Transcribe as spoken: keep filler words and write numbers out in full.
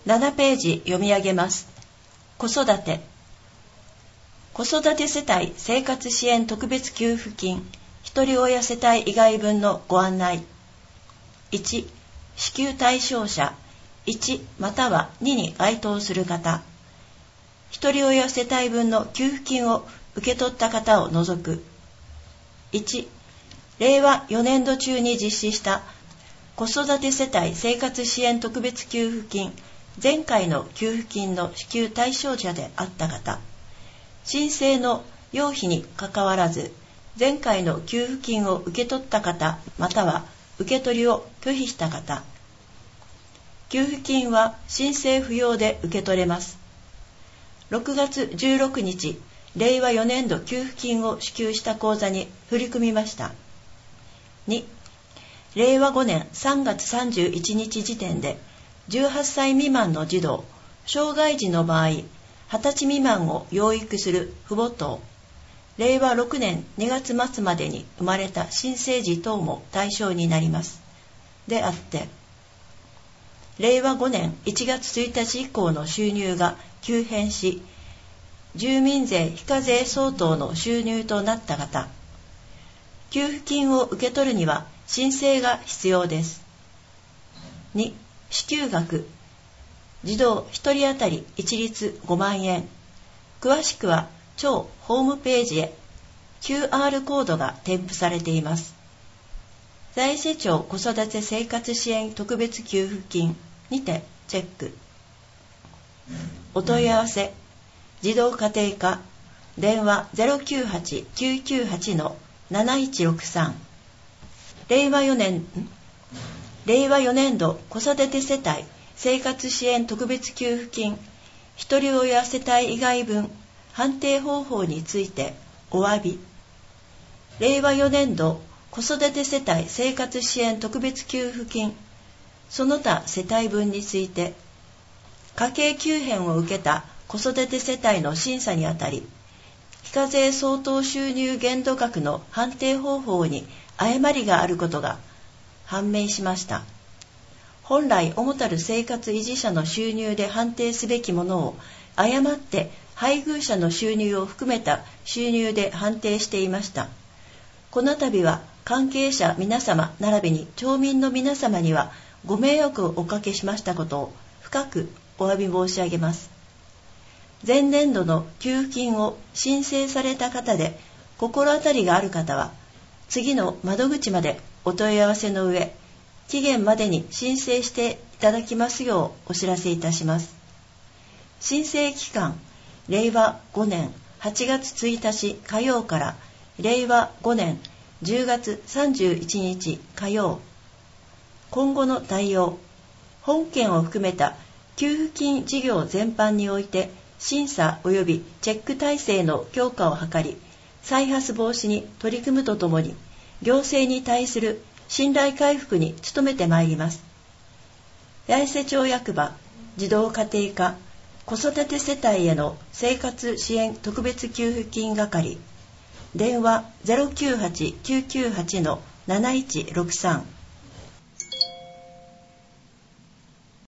ななページ読み上げます。子育て。子育て世帯生活支援特別給付金ひとり親世帯以外分のご案内。いち、支給対象者いちまたはにに該当する方。ひとり親世帯分の給付金を受け取った方を除く。いち、れいわよねんど中に実施した子育て世帯生活支援特別給付金前回の給付金の支給対象者であった方。申請の要否にかかわらず前回の給付金を受け取った方または受け取りを拒否した方。給付金は申請不要で受け取れます。ろくがつじゅうろくにち、れいわよねんど給付金を支給した口座に振り込みました。に、れいわごねんさんがつさんじゅういちにち時点でじゅうはっさい未満の児童、障害児の場合、はたち未満を養育する父母等、れいわろくねんにがつまつまでに生まれた新生児等も対象になります。であって、れいわごねんいちがつついたち以降の収入が急変し、住民税非課税相当の収入となった方、給付金を受け取るには申請が必要です。に、支給額。児童ひとり当たり一律ごまんえん。詳しくは庁ホームページへ キューアール コードが添付されています。財政庁子育て生活支援特別給付金にてチェック。お問い合わせ、児童家庭課、電話 ゼロきゅうはち きゅうきゅうはち のなないちろくさん。れいわよねん、れいわよねんど子育て世帯生活支援特別給付金ひとり親世帯以外分判定方法についてお詫び。れいわよねんど子育て世帯生活支援特別給付金その他世帯分について家計急変を受けた子育て世帯の審査にあたり、非課税相当収入限度額の判定方法に誤りがあることが判明しました。本来主たる生活維持者の収入で判定すべきものを誤って配偶者の収入を含めた収入で判定していました。この度は関係者皆様並びに町民の皆様にはご迷惑をおかけしましたことを深くお詫び申し上げます。前年度の給付金を申請された方で心当たりがある方は次の窓口までお問い合わせの上、期限までに申請していただきますようお知らせいたします。申請期間、れいわごねんはちがつついたち火曜かられいわごねんじゅうがつさんじゅういちにち火曜。今後の対応、本件を含めた給付金事業全般において審査及びチェック体制の強化を図り、再発防止に取り組むとともに、行政に対する信頼回復に努めてまいります。八重瀬町役場児童家庭課子育て世帯への生活支援特別給付金係、電話 ゼロきゅうはち きゅうきゅうはち のなないちろくさん。